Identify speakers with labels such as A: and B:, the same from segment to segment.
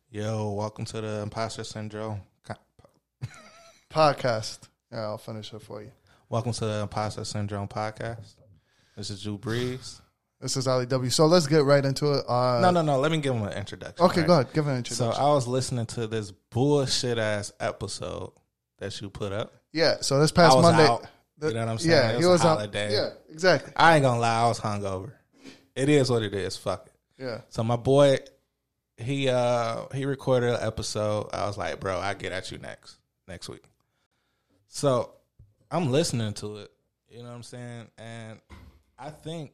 A: Yo, welcome to the Imposter Syndrome
B: podcast. Yeah, I'll finish it for you.
A: Welcome to the Imposter Syndrome podcast. This is Drew Breeze.
B: This is Ali W. So let's get right into it.
A: No. Let me give him an introduction.
B: Okay, go ahead. Give an introduction.
A: So I was listening to this bullshit ass episode that you put up.
B: Yeah. So this past
A: I was
B: Monday,
A: out. You know what I'm saying?
B: Yeah,
A: it
B: he was
A: a
B: out.
A: holiday.
B: Yeah, exactly.
A: I ain't gonna lie, I was hungover. It is what it is. Fuck it.
B: Yeah.
A: So my boy, he recorded an episode. I was like, bro, I get at you next week. So I'm listening to it. You know what I'm saying? And I think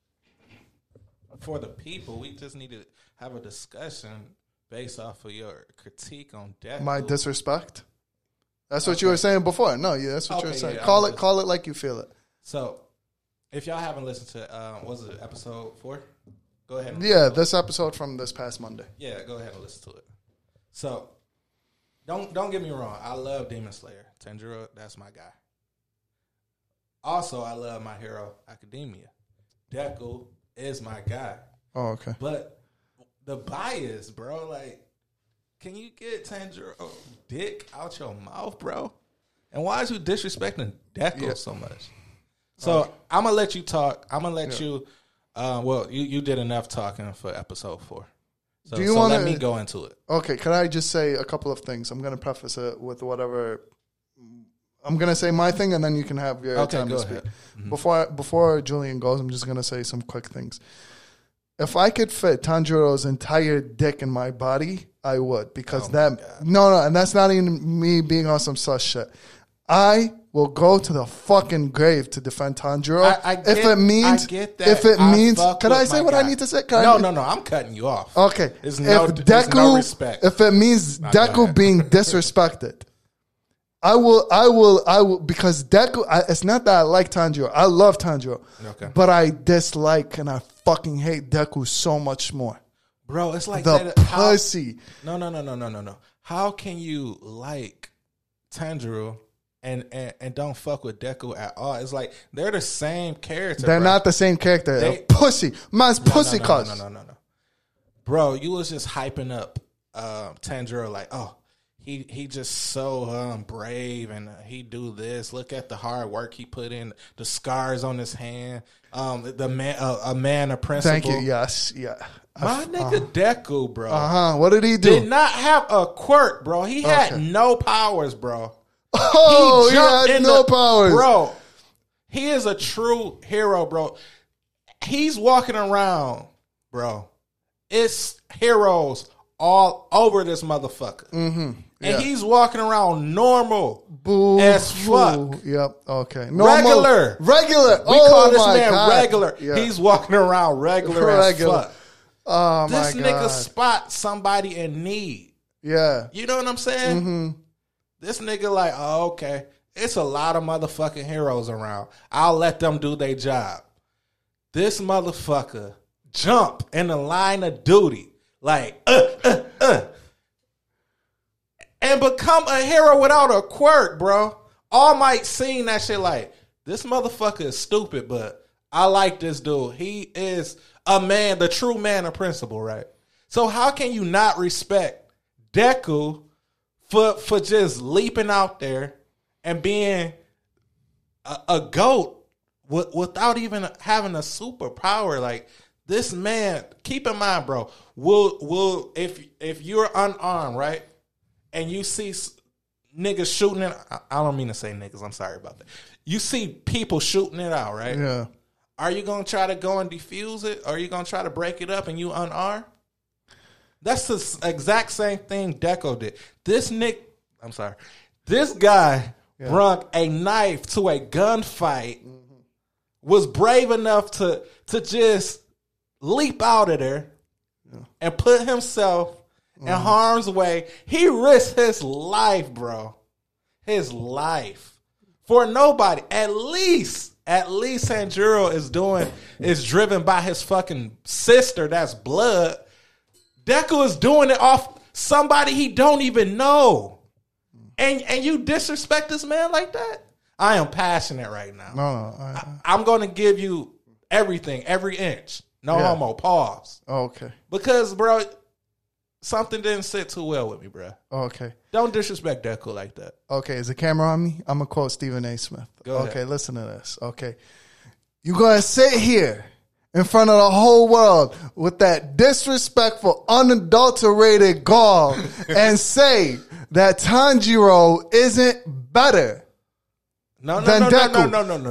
A: for the people, we just need to have a discussion based off of your critique on Deku.
B: My disrespect. That's what you were saying before. No, yeah, that's what you were saying. Call it like you feel it.
A: So if y'all haven't listened to, was it episode 4? Go ahead.
B: Yeah, this episode from this past Monday.
A: Yeah, go ahead and listen to it. So, don't get me wrong. I love Demon Slayer. Tanjiro, that's my guy. Also, I love My Hero Academia. Deku is my guy.
B: Oh, okay.
A: But the bias, bro, like, can you get Tanjiro dick out your mouth, bro? And why is you disrespecting Deku so much? So, I'm going to let you talk. I'm going to let you... you did enough talking for episode 4. So, let me go into it.
B: Okay, can I just say a couple of things? I'm going to preface it with whatever. I'm going to say my thing, and then you can have your time to speak. Mm-hmm. Before Julian goes, I'm just going to say some quick things. If I could fit Tanjiro's entire dick in my body, I would, because and that's not even me being on some sus shit. I will go to the fucking grave to defend Tanjiro. I get that. If it means, can I say what I need to say?
A: No, I'm cutting you off.
B: Okay.
A: There's no respect.
B: If it means Deku being disrespected, I will, because Deku, it's not that I like Tanjiro. I love Tanjiro. Okay. But I dislike and I fucking hate Deku so much more.
A: Bro, it's like
B: the pussy.
A: No. How can you like Tanjiro and don't fuck with Deku at all? It's like they're the same character.
B: They're not the same character. They're pussy. Man's pussy cuz.
A: No. Bro, you was just hyping up Tanjiro like, oh, he just so brave and he do this. Look at the hard work he put in, the scars on his hand. The man, a man of principle.
B: Thank you. Yes, yeah.
A: My nigga Deku, bro.
B: What did he do?
A: Did not have a quirk, bro. He had no powers, bro.
B: Oh, he had no powers.
A: Bro, he is a true hero, bro. He's walking around, bro. It's heroes all over this motherfucker. Mm-hmm. And he's walking around normal as fuck.
B: Yep, okay.
A: Regular.
B: We
A: call this man regular. Yeah. He's walking around regular as fuck.
B: Oh,
A: this nigga spot somebody in need.
B: Yeah.
A: You know what I'm saying?
B: Mm-hmm.
A: This nigga like, oh, okay. It's a lot of motherfucking heroes around. I'll let them do their job. This motherfucker jump in the line of duty. Like, and become a hero without a quirk, bro. All Might seen that shit like, this motherfucker is stupid, but I like this dude. He is a man, the true man of principle, right? So how can you not respect Deku for just leaping out there and being a GOAT without even having a superpower? Like, this man, keep in mind, bro, will if you're unarmed, right, and you see niggas shooting it, I don't mean to say niggas, I'm sorry about that. You see people shooting it out, right?
B: Yeah.
A: Are you going to try to go and defuse it? Or are you going to try to break it up and you unarmed? That's the exact same thing Deku did. This guy brought a knife to a gunfight, was brave enough to just leap out of there and put himself in harm's way. He risked his life, bro. His life. For nobody. At least Tanjiro is driven by his fucking sister, that's blood. Deku is doing it off somebody he don't even know. And you disrespect this man like that? I am passionate right now.
B: No.
A: I'm going to give you everything, every inch. No homo, pause.
B: Oh, okay.
A: Because, bro, something didn't sit too well with me, bro.
B: Okay.
A: Don't disrespect Deku like that.
B: Okay, is the camera on me? I'm going to quote Stephen A. Smith.
A: Go ahead.
B: Okay, listen to this. Okay. You're going to sit here in front of the whole world with that disrespectful, unadulterated gall and say that Tanjiro isn't better than Deku.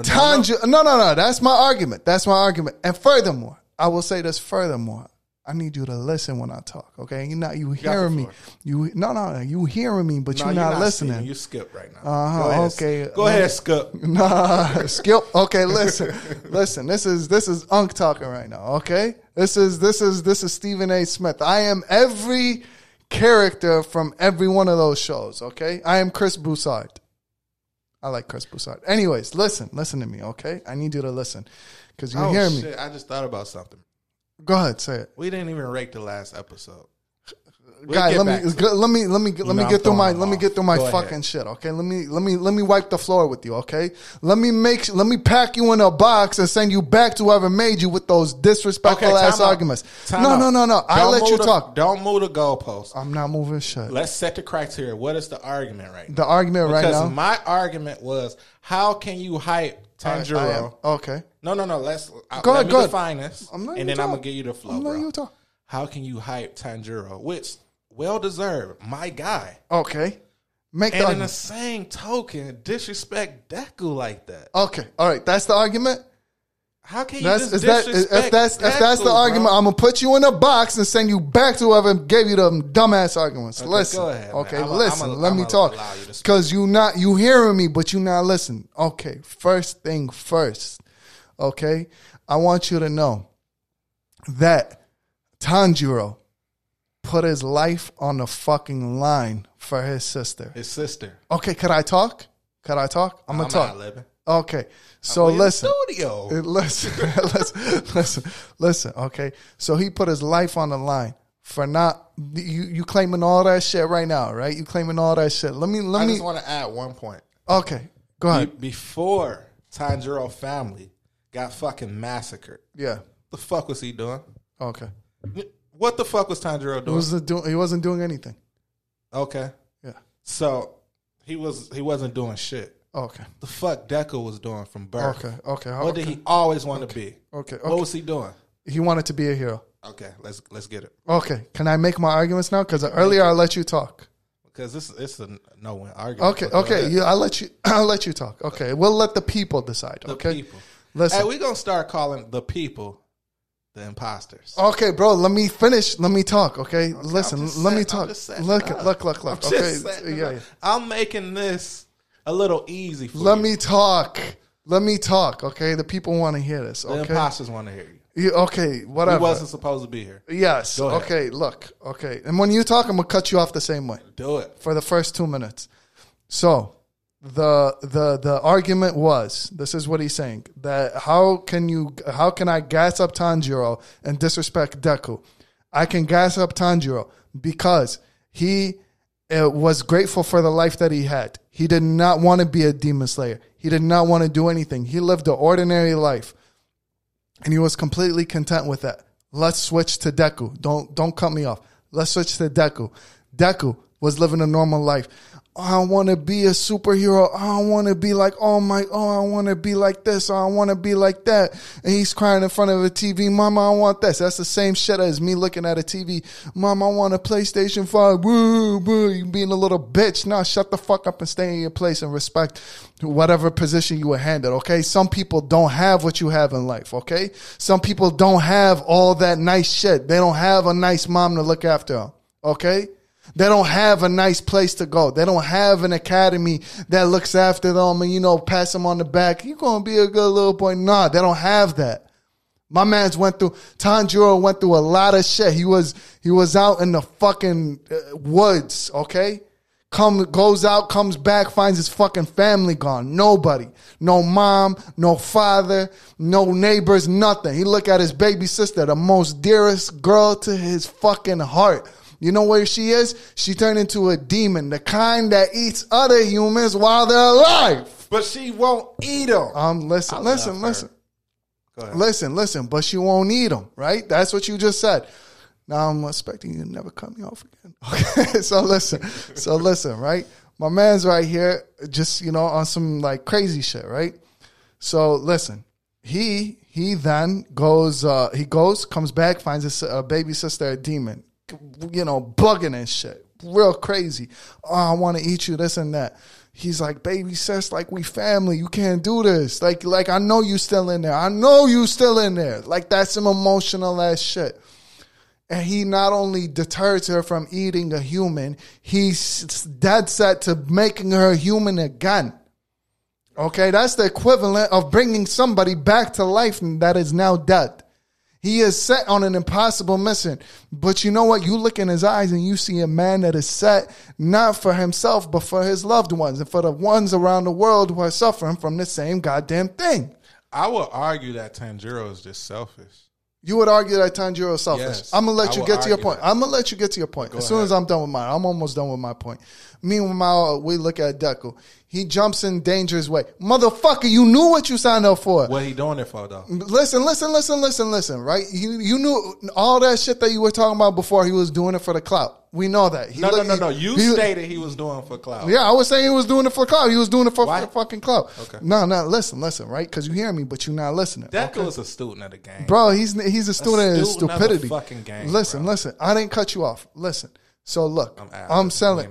B: No. That's my argument. And furthermore, I will say this furthermore. I need you to listen when I talk, okay? You hearing me. You hearing me, but you're not listening.
A: You skip right now.
B: Okay.
A: Go ahead, Skip.
B: Nah, Skip. Okay, listen. This is Unk talking right now, okay? This is Stephen A. Smith. I am every character from every one of those shows, okay? I am Chris Broussard. I like Chris Broussard. Anyways, listen to me, okay? I need you to listen because you hear me.
A: I just thought about something.
B: Go ahead, say it.
A: We didn't even rate the last episode.
B: Guy, let me get through my fucking shit, okay? Let me wipe the floor with you, okay? Let me pack you in a box and send you back to whoever made you with those disrespectful ass arguments. No. I'll let you talk.
A: Don't move the goalpost.
B: I'm not moving shit.
A: Let's set the criteria. What is the argument right now?
B: The argument right now?
A: Because my argument was, how can you hype Tanjiro?
B: Okay.
A: No. Let me define this, and then I'm gonna give you the flow, bro. How can you hype Tanjiro, which well deserved, my guy?
B: Okay.
A: And in the same token, disrespect Deku like that.
B: Okay. All right. That's the argument.
A: How can you disrespect
B: if that's the argument, I'm gonna put you in a box and send you back to whoever gave you them dumbass arguments. Okay, listen. Go ahead, listen. Let me talk. Because you hearing me, but you not listening. Okay. First thing first. Okay. I want you to know that Tanjiro put his life on the fucking line for his sister. Okay, could I talk? I'm gonna talk.
A: Not living.
B: Okay, so listen.
A: Studio.
B: Listen. Okay, so he put his life on the line for not you claiming all that shit right now, right? You claiming all that shit. Let me.
A: I just want to add one point.
B: Okay, go ahead.
A: Before Tanjiro family got fucking massacred.
B: Yeah.
A: The fuck was he doing?
B: Okay.
A: What the fuck was Tanjiro doing?
B: He wasn't doing anything.
A: Okay.
B: Yeah.
A: So he wasn't doing shit.
B: Okay.
A: The fuck Deku was doing from birth.
B: Okay.
A: What did he always want to be?
B: Okay.
A: What was he doing?
B: He wanted to be a hero.
A: Okay. Let's get it.
B: Okay. Can I make my arguments now? Because earlier I let you talk.
A: Because it's a no-win argument.
B: Okay. Yeah, I'll let you talk. Okay. We'll let the people decide. Okay.
A: The people.
B: Listen.
A: Hey, we're gonna start calling the people the imposters.
B: Okay, bro. Let me finish. Let me talk. Okay. Listen. Let me talk. Look. Okay. Yeah.
A: I'm making this a little easy for you.
B: Let me talk. Okay. The people want to hear this. Okay.
A: The imposters want to hear you.
B: Okay. Whatever.
A: He wasn't supposed to be here.
B: Yes. Okay. Look. Okay. And when you talk, I'm gonna cut you off the same way.
A: Do it
B: for the first 2 minutes. So. The argument was, this is what he's saying, that how can I gas up Tanjiro and disrespect Deku? I can gas up Tanjiro because he was grateful for the life that he had. He did not want to be a demon slayer. He did not want to do anything. He lived an ordinary life and he was completely content with that. Let's switch to Deku. Don't cut me off. Let's switch to Deku. Deku was living a normal life. I want to be a superhero. I want to be like, I want to be like this. I want to be like that. And he's crying in front of a TV. Mama, I want this. That's the same shit as me looking at a TV. Mom, I want a PlayStation 5. Woo, woo. You being a little bitch. Now shut the fuck up and stay in your place and respect whatever position you were handed, okay? Some people don't have what you have in life, okay? Some people don't have all that nice shit. They don't have a nice mom to look after them, okay? They don't have a nice place to go. They don't have an academy that looks after them and, pass them on the back. You're going to be a good little boy. Nah, they don't have that. My man's Tanjiro went through a lot of shit. He was out in the fucking woods, okay? Goes out, comes back, finds his fucking family gone. Nobody. No mom, no father, no neighbors, nothing. He look at his baby sister, the most dearest girl to his fucking heart. You know where she is? She turned into a demon, the kind that eats other humans while they're alive.
A: But she won't eat them.
B: Listen. Go ahead. Listen. But she won't eat them, right? That's what you just said. Now I'm expecting you to never cut me off again. Okay, so listen, right? My man's right here, just, on some like crazy shit, right? So listen, he then goes, comes back, finds a baby sister, a demon, bugging and shit, real crazy. Oh, I want to eat you, this and that. He's like, baby sis, like, we family. You can't do this. Like I know you still in there. I know you still in there. Like, that's some emotional ass shit. And he not only deters her from eating a human, he's dead set to making her a human again. Okay, that's the equivalent of bringing somebody back to life that is now dead. He is set on an impossible mission. But you know what? You look in his eyes and you see a man that is set not for himself, but for his loved ones and for the ones around the world who are suffering from the same goddamn thing.
A: I would argue that Tanjiro is just selfish.
B: You would argue that Tanjiro is selfish.
A: Yes,
B: I'm going to let you get to your point.
A: That.
B: I'm going to let you get to your point. As soon as I'm done with mine. I'm almost done with my point. Meanwhile, we look at Deku. He jumps in danger's way. Motherfucker, you knew what you signed up for.
A: What he doing it for, though?
B: Listen, right? You knew all that shit that you were talking about before. He was doing it for the clout. We know that.
A: No. You stated he was doing it for clout.
B: Yeah, I was saying he was doing it for clout. He was doing it for fucking clout.
A: Okay.
B: No, listen, right? Because you hear me, but you're not listening.
A: Deku is a student of the game.
B: Bro, he's a student of stupidity.
A: Of the fucking game,
B: listen. I didn't cut you off. Listen. So look, I'm telling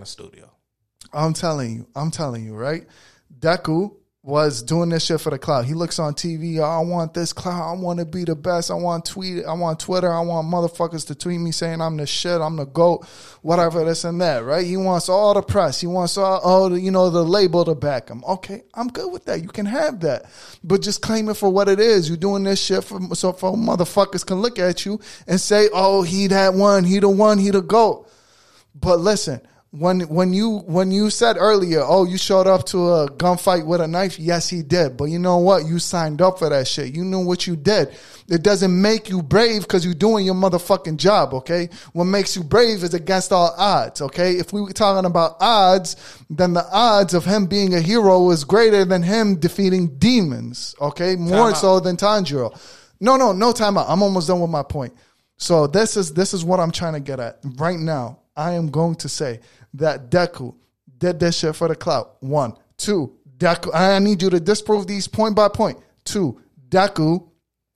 B: you, right? Deku was doing this shit for the clout. He looks on TV, I want this clout, I want to be the best, I want Twitter, I want motherfuckers to tweet me saying I'm the shit, I'm the GOAT, whatever, this and that, right? He wants all the press, he wants all the, the label to back him. Okay, I'm good with that. You can have that. But just claim it for what it is. You're doing this shit for motherfuckers can look at you and say, oh, he that one, he the GOAT. But listen, when you said earlier, oh, you showed up to a gunfight with a knife, yes, he did. But you know what? You signed up for that shit. You knew what you did. It doesn't make you brave because you're doing your motherfucking job, okay? What makes you brave is against all odds, okay? If we were talking about odds, then the odds of him being a hero is greater than him defeating demons, okay? More so than Tanjiro. No time out. I'm almost done with my point. So this is what I'm trying to get at. Right now, I am going to say that Deku did this shit for the clout. 1. 2, Deku, I need you to disprove these point by point. 2, Deku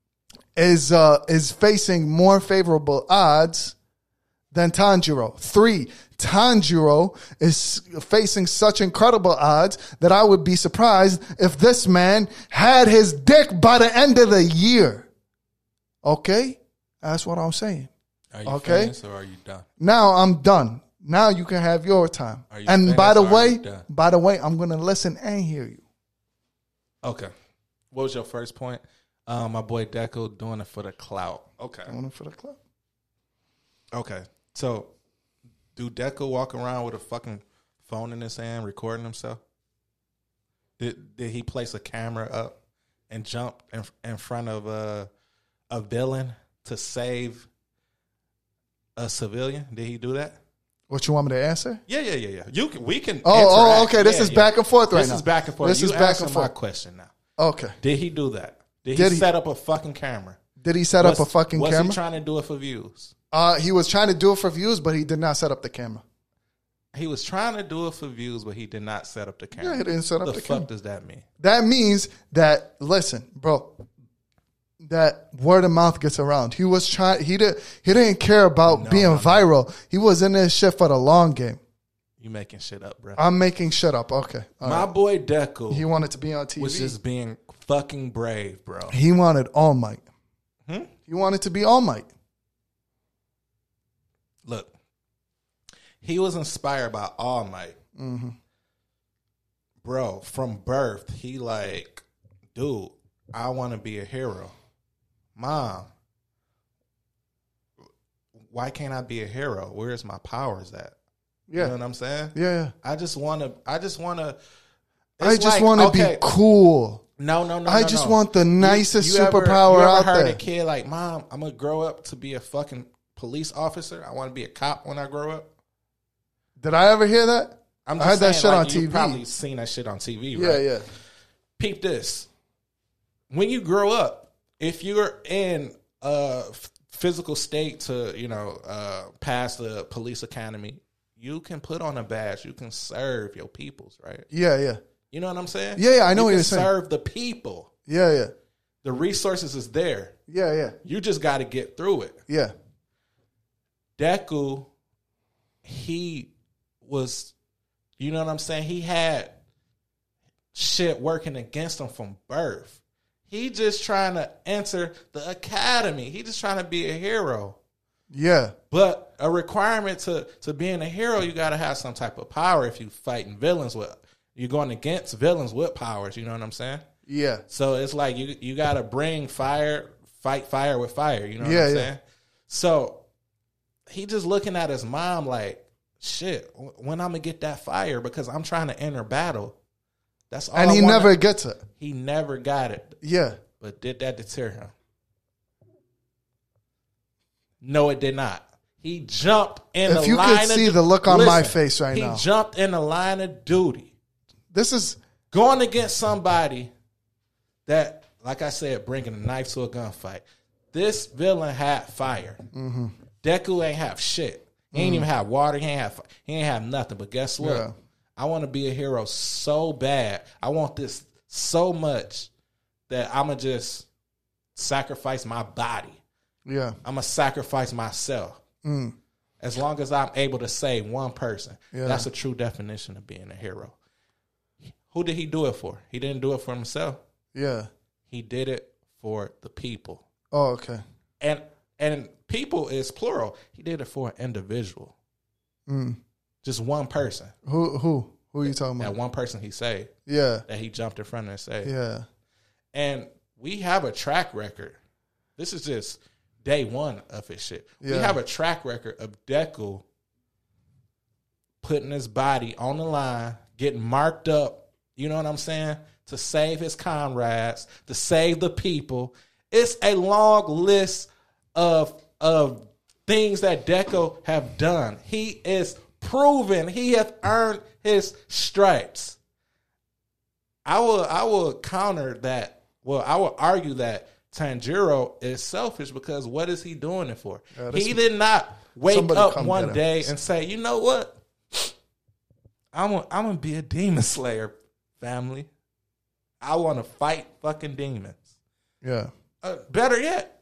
B: is facing more favorable odds than Tanjiro. 3, Tanjiro is facing such incredible odds that I would be surprised if this man had his dick by the end of the year. Okay? That's what I'm saying.
A: Are you finished or are you done?
B: Now I'm done. Now you can have your time. And by the way, I'm going to listen and hear you.
A: Okay. What was your first point? My boy Deku doing it for the clout. Okay.
B: Doing it for the clout.
A: Okay. So, do Deku walk around with a fucking phone in his hand recording himself? Did he place a camera up and jump in front of a villain to save a civilian? Did he do that?
B: What you want me to answer?
A: Yeah. We can.
B: Oh, okay. This is back and forth right now.
A: This is back and forth. This is back and forth. My question now.
B: Okay.
A: Did he do that? Did he set up a fucking camera?
B: Did he set up a fucking camera?
A: Was he trying to do it for views?
B: He was trying to do it for views, but he did not set up the camera.
A: He was trying to do it for views, but he did not set up the camera.
B: Yeah, he didn't set up the camera.
A: What the fuck does that mean?
B: That means that, listen, bro, that word of mouth gets around. He was trying. He didn't care about being viral. He was in this shit for the long game.
A: You making shit up, bro?
B: I'm making shit up. Okay,
A: my boy Deku.
B: He wanted to be on TV.
A: Was just being fucking brave, bro.
B: He wanted All Might. He wanted to be All Might.
A: Look, he was inspired by All Might, bro. From birth, he like, dude, I want to be a hero. Mom, why can't I be a hero? Where's my powers at?
B: Yeah.
A: You know what I'm saying?
B: Yeah.
A: I just want to
B: be cool.
A: No.
B: I just want the nicest superpower out there. You ever heard
A: a kid like, Mom, I'm going to grow up to be a fucking police officer. I want to be a cop when I grow up.
B: Did I ever hear that? I heard that shit on TV.
A: You probably seen that shit on TV, right?
B: Yeah.
A: Peep this. When you grow up, if you're in physical state to, pass the police academy, you can put on a badge. You can serve your peoples, right?
B: Yeah.
A: You know what I'm saying?
B: Yeah, I know what you're saying.
A: Serve the people.
B: Yeah.
A: The resources is there.
B: Yeah.
A: You just got to get through it.
B: Yeah.
A: Deku, he was, you know what I'm saying? He had shit working against him from birth. He just trying to enter the academy. He just trying to be a hero.
B: Yeah.
A: But a requirement to being a hero, you got to have some type of power if you fighting villains you're going against villains with powers, you know what I'm saying?
B: Yeah.
A: So it's like you got to fight fire with fire, you know what I'm saying? So he just looking at his mom like, shit, when I'm going to get that fire because I'm trying to enter battle. That's all.
B: And he never gets it.
A: He never got it.
B: Yeah.
A: But did that deter him? No, it did not. He jumped in the line of duty. If you could
B: see the look on my face right now.
A: He jumped in the line of duty.
B: This is
A: going against somebody that, like I said, bringing a knife to a gunfight. This villain had fire. Mm-hmm. Deku ain't have shit. He ain't even have water. He ain't have nothing. But guess what? Yeah. I want to be a hero so bad. I want this so much that I'm going to just sacrifice my body.
B: Yeah.
A: I'm going to sacrifice myself. As long as I'm able to save one person. Yeah. That's a true definition of being a hero. Who did he do it for? He didn't do it for himself.
B: Yeah.
A: He did it for the people.
B: Oh, okay.
A: And people is plural. He did it for an individual. Just one person.
B: Who are you talking about?
A: That one person he saved.
B: Yeah.
A: That he jumped in front of and saved.
B: Yeah.
A: And we have a track record. This is just day one of his shit. Yeah. We have a track record of Deku putting his body on the line, getting marked up, you know what I'm saying, to save his comrades, to save the people. It's a long list of things that Deku have done. He is proven. He has earned his stripes. I will counter that. Well, I will argue that Tanjiro is selfish because what is he doing it for? He did not wake up one day and say, you know what? I'm going to be a demon slayer, family. I want to fight fucking demons.
B: Yeah.
A: Better yet.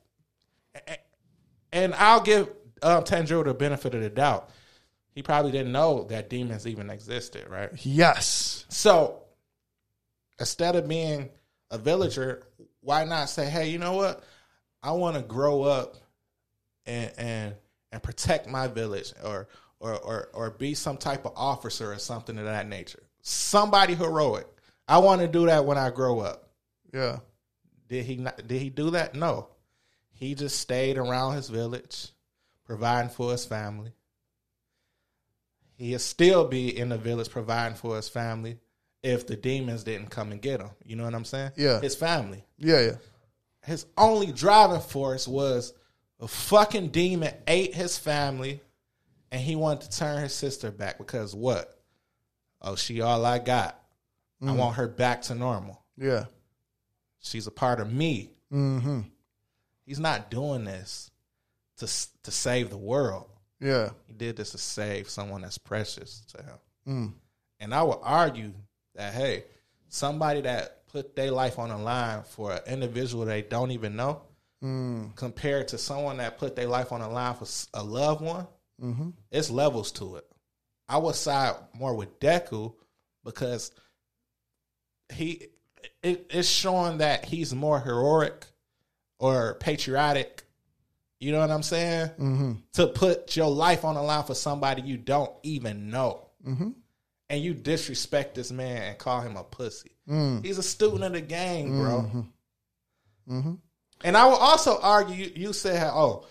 A: And I'll give Tanjiro the benefit of the doubt. He probably didn't know that demons even existed, right?
B: Yes.
A: So instead of being a villager, why not say, hey, you know what? I want to grow up and protect my village or be some type of officer or something of that nature. Somebody heroic. I want to do that when I grow up.
B: Yeah.
A: Did he do that? No. He just stayed around his village, providing for his family. He'll still be in the village providing for his family if the demons didn't come and get him. You know what I'm saying?
B: Yeah.
A: His family.
B: Yeah.
A: His only driving force was a fucking demon ate his family and he wanted to turn his sister back because what? Oh, she all I got. I want her back to normal.
B: Yeah.
A: She's a part of me.
B: Mm-hmm.
A: He's not doing this to save the world.
B: Yeah.
A: He did this to save someone that's precious to him. And I would argue that, hey, somebody that put their life on the line for an individual they don't even know, compared to someone that put their life on the line for a loved one, it's levels to it. I would side more with Deku because it's showing that he's more heroic or patriotic. You know what I'm saying?
B: Mm-hmm.
A: To put your life on the line for somebody you don't even know.
B: Mm-hmm.
A: And you disrespect this man and call him a pussy. He's a student of the game, bro.
B: Mm-hmm.
A: And I will also argue, you said,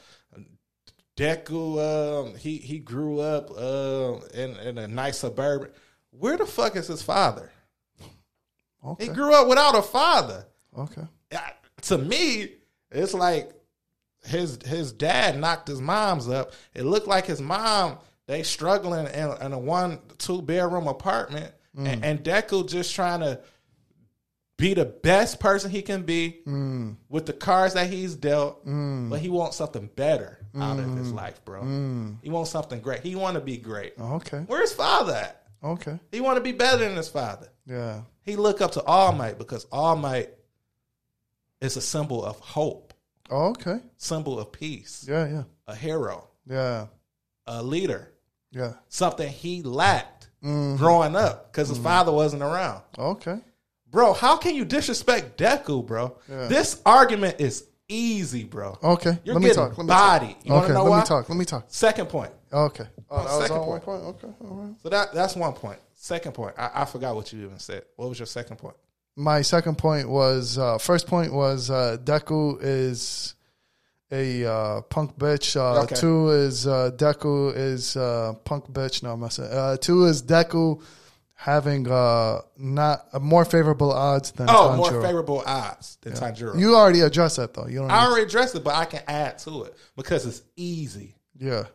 A: Deku, he grew up in a nice suburban. Where the fuck is his father?
B: Okay.
A: He grew up without a father.
B: Okay.
A: To me, it's like his dad knocked his mom's up. It looked like his mom, they struggling in a 1-2 bedroom apartment, and Deku just trying to be the best person he can be with the cards that he's dealt, but he wants something better out of his life, bro. He wants something great. He want to be great.
B: Okay.
A: Where's his father at?
B: Okay.
A: He want to be better than his father.
B: Yeah.
A: He look up to All Might because All Might is a symbol of hope.
B: Oh, okay.
A: Symbol of peace.
B: Yeah, yeah.
A: A hero.
B: Yeah.
A: A leader.
B: Yeah.
A: Something he lacked growing up because his father wasn't around.
B: Okay.
A: Bro, how can you disrespect Deku, bro?
B: Yeah.
A: This argument is easy, bro.
B: Okay.
A: You're getting bodied. You want to know why?
B: Let me talk.
A: Second point.
B: Okay. Oh, that was
A: second
B: on
A: point.
B: 1 point? Okay. All right.
A: So that's 1 point. Second point. I forgot what you even said. What was your second point?
B: My second point was, first point was Deku is a punk bitch.
A: Okay.
B: 2 is Deku is punk bitch. No, I'm not saying. 2 is Deku having not more favorable odds than Tanjiro.
A: More favorable odds than Tanjiro.
B: You already addressed that though. You don't.
A: I already addressed it, but I can add to it because it's easy.
B: Yeah.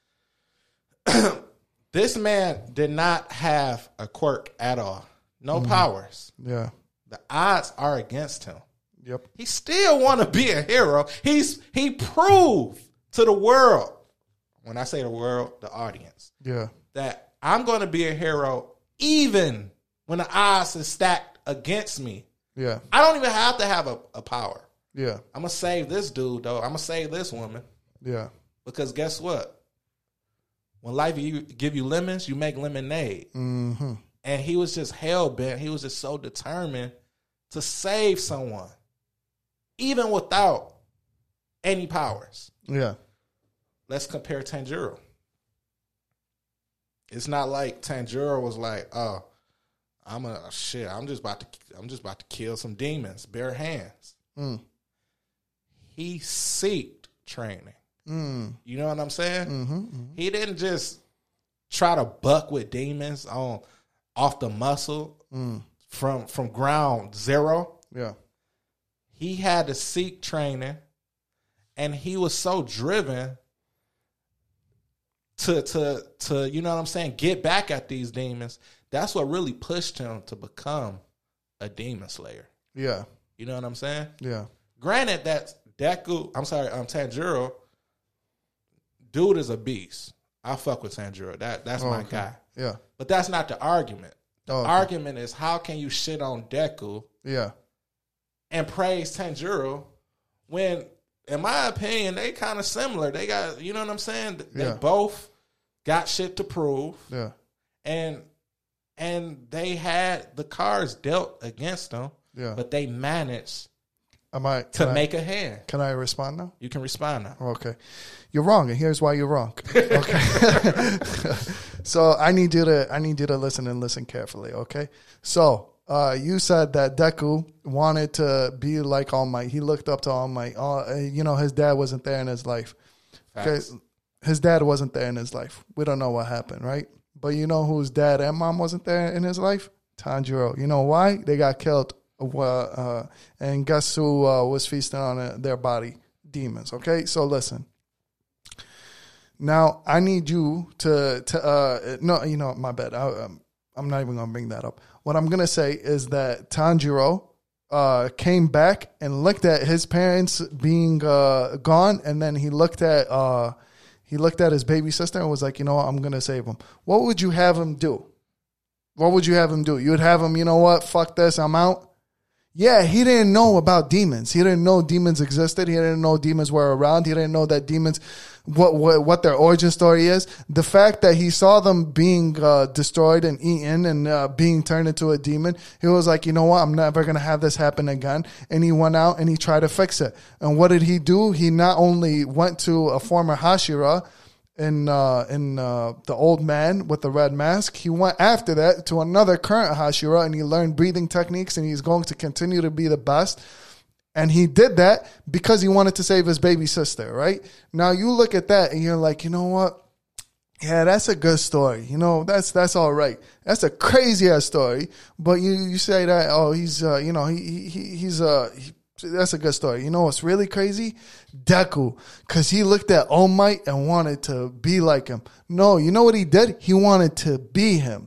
A: This man did not have a quirk at all. No powers.
B: Yeah.
A: The odds are against him.
B: Yep.
A: He still want to be a hero. He proved to the world, when I say the world, the audience, that I'm going to be a hero even when the odds is stacked against me.
B: Yeah.
A: I don't even have to have a power.
B: Yeah.
A: I'm going to save this dude, though. I'm going to save this woman.
B: Yeah.
A: Because guess what? When life give you lemons, you make lemonade.
B: Mm-hmm.
A: And he was just hell-bent. He was just so determined to save someone, even without any powers.
B: Yeah.
A: Let's compare Tanjiro. It's not like Tanjiro was like, "Oh, I'm just about to kill some demons, bare hands." He seeked training. You know what I'm saying?
B: Mm-hmm.
A: He didn't just try to buck with demons off the muscle from ground zero.
B: Yeah.
A: He had to seek training, and he was so driven to you know what I'm saying, get back at these demons. That's what really pushed him to become a demon slayer.
B: Yeah.
A: You know what I'm saying?
B: Yeah.
A: Granted that Tanjiro, dude is a beast. I fuck with Tanjiro. That's my guy.
B: Yeah.
A: But that's not the argument. The argument is, how can you shit on Deku and praise Tanjiro when, in my opinion, they kind of similar. They got, you know what I'm saying? They both got shit to prove. Yeah. And they had the cards dealt against them. Yeah. But they managed to make a hand.
B: Can I respond now?
A: You can respond now.
B: Okay. You're wrong, and here's why you're wrong. Okay. So I need you to listen and listen carefully, okay? So you said that Deku wanted to be like All Might. He looked up to All Might. His dad wasn't there in his life. Okay. His dad wasn't there in his life. We don't know what happened, right? But you know whose dad and mom wasn't there in his life? Tanjiro. You know why? They got killed. And guess who was feasting on their body? Demons. Okay, so listen. Now I need you to my bad. I'm not even gonna bring that up. What I'm gonna say is that Tanjiro came back and looked at his parents being gone, and then he looked at his baby sister and was like, you know what, I'm gonna save him. What would you have him do? What would you have him do? You would have him, you know what, fuck this, I'm out. Yeah, he didn't know about demons. He didn't know demons existed. He didn't know demons were around. He didn't know that demons, what their origin story is. The fact that he saw them being destroyed and eaten and being turned into a demon, he was like, you know what, I'm never going to have this happen again. And he went out and he tried to fix it. And what did he do? He not only went to a former Hashira, in the old man with the red mask, he went after that to another current Hashira, and he learned breathing techniques, and he's going to continue to be the best. And he did that because he wanted to save his baby sister, right? Now you look at that and you're like, you know what? Yeah, that's a good story. You know, that's all right. That's a crazy ass story. But you say that, oh, he's that's a good story. You know what's really crazy? Deku. Because he looked at All Might and wanted to be like him. No, you know what he did? He wanted to be him.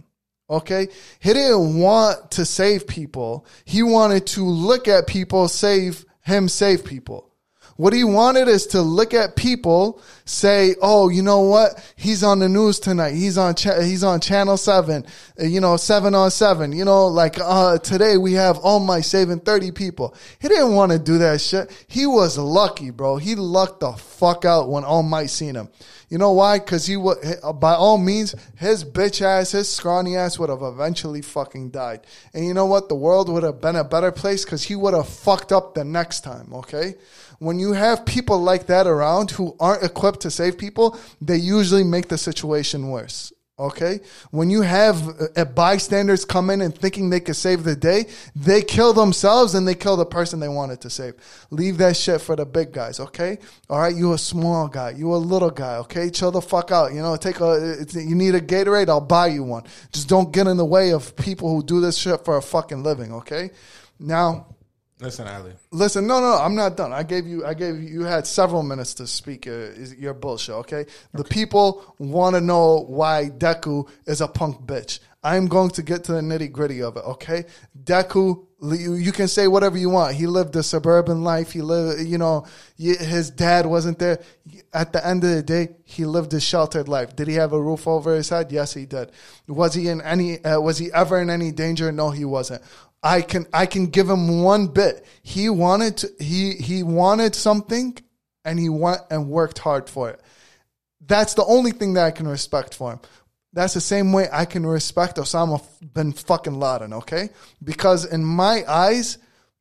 B: Okay? He didn't want to save people. He wanted to look at people, save people. What he wanted is to look at people, say, "Oh, you know what? He's on the news tonight. He's on Channel 7, 7 on 7. Today we have All Might saving 30 people." He didn't want to do that shit. He was lucky, bro. He lucked the fuck out when All Might seen him. You know why? Because he would, by all means, his bitch ass, his scrawny ass would have eventually fucking died. And you know what? The world would have been a better place because he would have fucked up the next time, okay? When you have people like that around who aren't equipped to save people, they usually make the situation worse. Okay? When you have bystanders come in and thinking they could save the day, they kill themselves and they kill the person they wanted to save. Leave that shit for the big guys, okay? All right, you a small guy, you a little guy, okay? Chill the fuck out. You need a Gatorade, I'll buy you one. Just don't get in the way of people who do this shit for a fucking living, okay? Now,
A: listen, Ali.
B: Listen, no, I'm not done. You had several minutes to speak your bullshit, okay? The people want to know why Deku is a punk bitch. I'm going to get to the nitty gritty of it, okay? Deku, you can say whatever you want. He lived a suburban life. He lived, his dad wasn't there. At the end of the day, he lived a sheltered life. Did he have a roof over his head? Yes, he did. Was he ever in any danger? No, he wasn't. I can give him one bit. He wanted something, and he went and worked hard for it. That's the only thing that I can respect for him. That's the same way I can respect Osama bin fucking Laden, okay? Because in my eyes,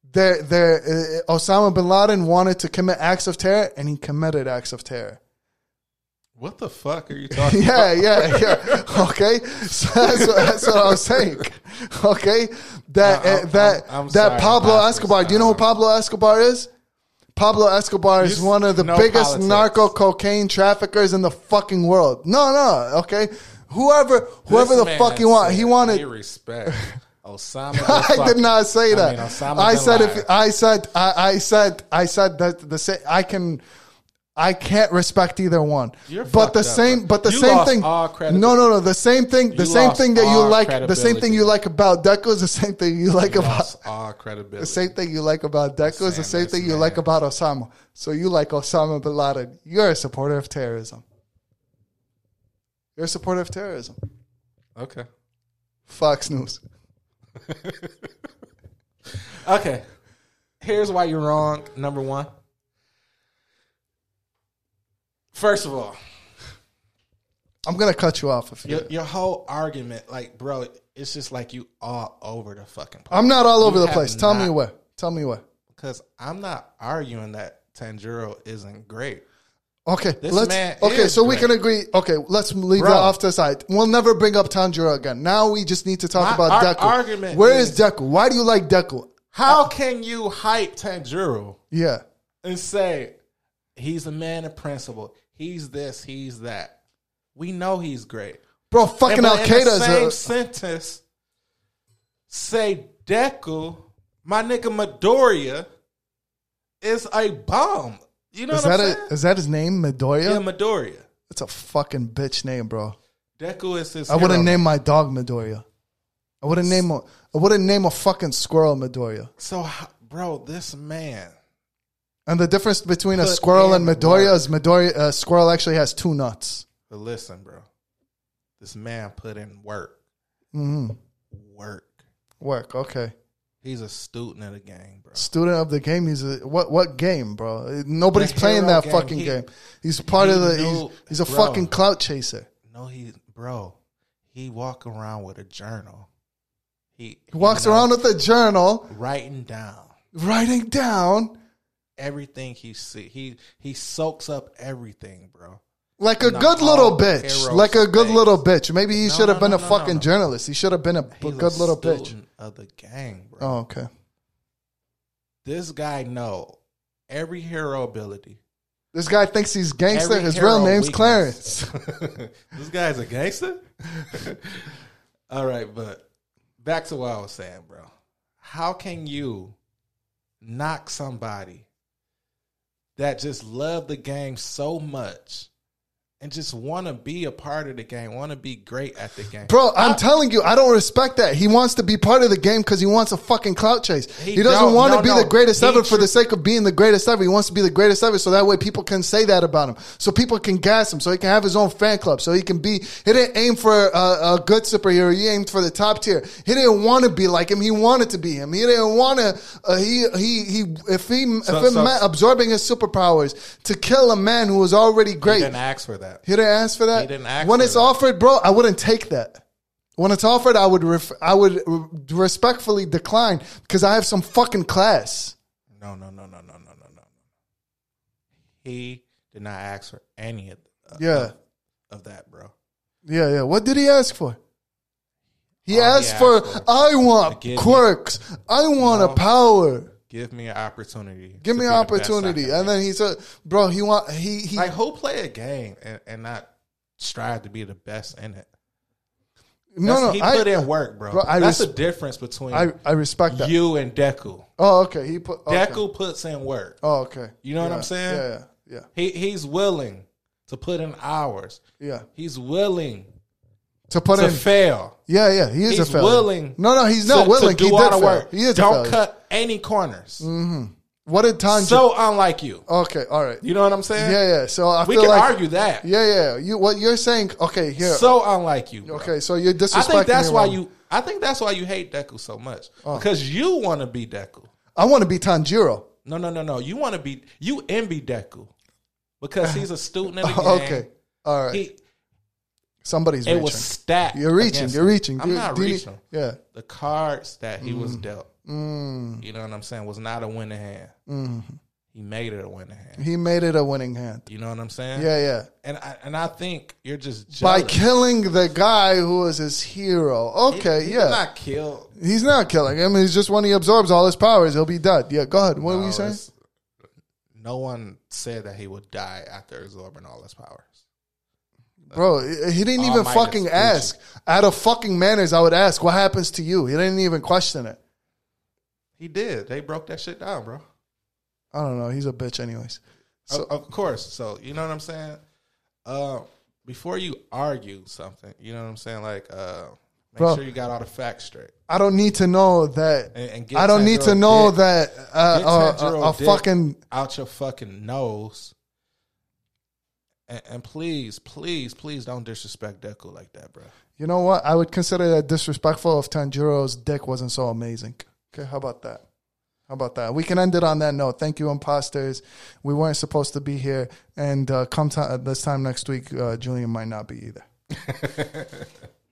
B: Osama bin Laden wanted to commit acts of terror, and he committed acts of terror.
A: What the fuck are you talking about?
B: Yeah. Okay, so that's what I was saying. Okay, that Pablo Escobar. Do you know who Pablo Escobar is? Pablo Escobar is one of the biggest narco cocaine traffickers in the fucking world. No. Okay, whoever the fuck you want. He wanted
A: respect. Osama.
B: I did not say that. I said that I can. I can't respect either one. But the same thing. No. The same thing that you like. The same thing you like about Deku is the same thing you like about
A: all credibility.
B: The same thing you like about Deku is the same thing you like about Osama. So you like Osama bin Laden. You're a supporter of terrorism. You're a supporter of terrorism.
A: Okay.
B: Fox News.
A: Okay. Here's why you're wrong. Number one. First of all,
B: I'm going to cut you off.
A: Your whole argument, like, bro, it's just like you all over the fucking place.
B: I'm not all over the place. Tell me what.
A: Because I'm not arguing that Tanjiro isn't great.
B: Okay, we can agree. Okay, let's leave that off to the side. We'll never bring up Tanjiro again. Now we just need to talk about Deku.
A: Argument
B: Where is Deku? Why do you like Deku?
A: How can you hype Tanjiro?
B: Yeah.
A: And say, he's a man of principle. He's this, he's that. We know he's great.
B: Bro, fucking Al-Qaeda is
A: same sentence, say Deku, my nigga Midoriya, is a bomb. You know what I'm saying?
B: Is that his name, Midoriya?
A: Yeah, Midoriya.
B: It's a fucking bitch name, bro.
A: Deku is his
B: I wouldn't name my dog Midoriya. I wouldn't name a fucking squirrel Midoriya.
A: So, bro, this man...
B: And the difference between a squirrel and Midoriya is a squirrel actually has two nuts.
A: But listen, bro. This man put in work.
B: Mm-hmm. Work, okay.
A: He's a student of the game, bro.
B: Student of the game? What game, bro? Nobody's playing that fucking game. He's part of the... He's a fucking clout chaser.
A: No, he walk around with a journal. He
B: walks around with a journal.
A: Writing down. Everything he see, he soaks up everything, bro.
B: Like a good little bitch. Maybe he should have been a fucking journalist. He should have been a good little bitch.
A: Student of the gang, bro.
B: Oh, okay.
A: This guy know every hero ability.
B: This guy thinks he's gangster. His real name's Clarence.
A: This guy's a gangster? All right, but back to what I was saying, bro. How can you knock somebody that just love the game so much and just want to be a part of the game, want to be great at the game.
B: Bro, I'm telling you, I don't respect that. He wants to be part of the game because he wants a fucking clout chase. He doesn't want to be the greatest ever for the sake of being the greatest ever. He wants to be the greatest ever so that way people can say that about him. So people can gas him. So he can have his own fan club. So he can be, he didn't aim for a good superhero. He aimed for the top tier. He didn't want to be like him. He wanted to be him. He didn't want to, if it meant absorbing his superpowers to kill a man who was already great. He
A: didn't ask for that.
B: He didn't ask for that.
A: He didn't ask
B: when
A: for
B: it's
A: that.
B: offered, bro, I wouldn't take that. When it's offered, I would respectfully decline because I have some fucking class.
A: No. He did not ask for any of that, bro.
B: Yeah. What did he ask for? He asked for, I want quirks. I want a power.
A: Give me an opportunity.
B: Give me an opportunity. And then he said, bro, he
A: like, who play a game and not strive to be the best in it? He put in work, bro. That's the difference between
B: I respect that.
A: You and Deku.
B: Oh, okay.
A: Deku puts in work.
B: Oh, okay.
A: You know what I'm saying?
B: Yeah.
A: He's willing to put in hours.
B: Yeah.
A: He's willing
B: to
A: fail.
B: Yeah. He's a failure.
A: Willing.
B: No, he's not willing.
A: To do all the work.
B: He is
A: Don't cut any corners.
B: Mm-hmm. What did Tanjiro?
A: So unlike you.
B: Okay, all right.
A: You know what I'm saying?
B: Yeah. So
A: we can argue that.
B: Yeah. What you're saying? Okay, here.
A: So unlike you. Bro.
B: Okay, so you're disrespecting.
A: I think that's why you hate Deku so much because you want to be Deku.
B: I want to be Tanjiro.
A: No. You envy Deku because he's a student in the game.
B: Okay, all right. Somebody's reaching.
A: It was stacked.
B: You're reaching.
A: I'm not reaching.
B: Yeah.
A: The cards that he was dealt. You know what I'm saying? Was not a winning hand. Mm-hmm. He made it a winning hand.
B: He made it a winning hand.
A: You know what I'm saying?
B: Yeah.
A: And I think you're just jealous.
B: By killing the guy who was his hero. Okay,
A: He's not killed.
B: He's not killing him. He's just when he absorbs all his powers, he'll be dead. Yeah, go ahead. What were you saying?
A: No one said that he would die after absorbing all his powers.
B: Bro, he didn't even fucking ask. Out of fucking manners, I would ask, what happens to you? He didn't even question it.
A: He did. They broke that shit down, bro.
B: I don't know. He's a bitch anyways.
A: So, of course. So, you know what I'm saying? Before you argue something, you know what I'm saying? Like, make sure you got all the facts straight.
B: I don't need to know that.
A: And
B: I don't need to know that a fucking...
A: out your fucking nose. And please don't disrespect Deku like that, bro.
B: You know what? I would consider that disrespectful if Tanjiro's dick wasn't so amazing. Okay, how about that? We can end it on that note. Thank you, imposters. We weren't supposed to be here. And this time next week, Julian might not be either.